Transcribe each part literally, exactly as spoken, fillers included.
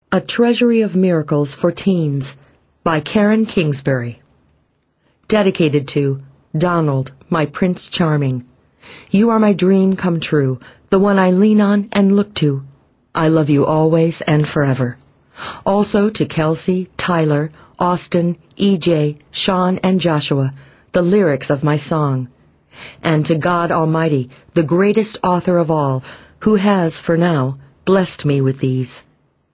A Treasury of Miracles for Teens by Karen Kingsbury. Dedicated to Donald, my Prince Charming. You are my dream come true, the one I lean on and look to. I love you always and forever. Also to Kelsey, Tyler, Austin, E J, Sean, and Joshua, the lyrics of my song. And to God Almighty, the greatest author of all, who has, for now, blessed me with these.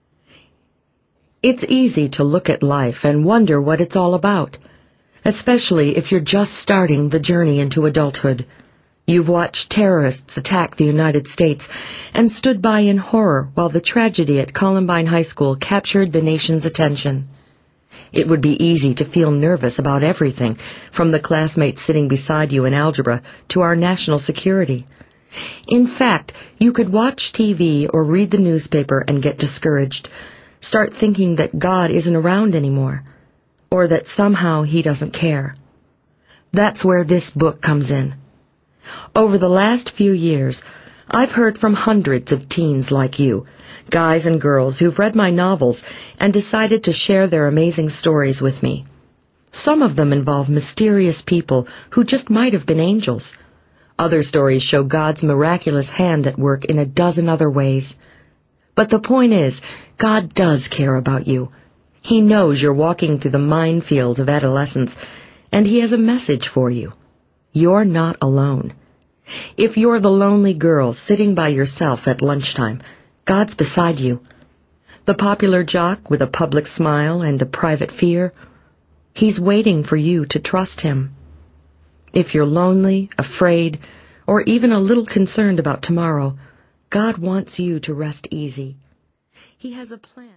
It's easy to look at life and wonder what it's all about, especially if you're just starting the journey into adulthood. You've watched terrorists attack the United States and stood by in horror while the tragedy at Columbine High School captured the nation's attention. It would be easy to feel nervous about everything, from the classmate sitting beside you in algebra to our national security. In fact, you could watch T V or read the newspaper and get discouraged. Start thinking that God isn't around anymore, or that somehow He doesn't care. That's where this book comes in. Over the last few years, I've heard from hundreds of teens like you, guys and girls who've read my novels and decided to share their amazing stories with me. Some of them involve mysterious people who just might have been angels. Other stories show God's miraculous hand at work in a dozen other ways. But the point is, God does care about you. He knows you're walking through the minefield of adolescence, and He has a message for you. You're not alone. If you're the lonely girl sitting by yourself at lunchtime, God's beside you. The popular jock with a public smile and a private fear, He's waiting for you to trust Him. If you're lonely, afraid, or even a little concerned about tomorrow, God wants you to rest easy. He has a plan.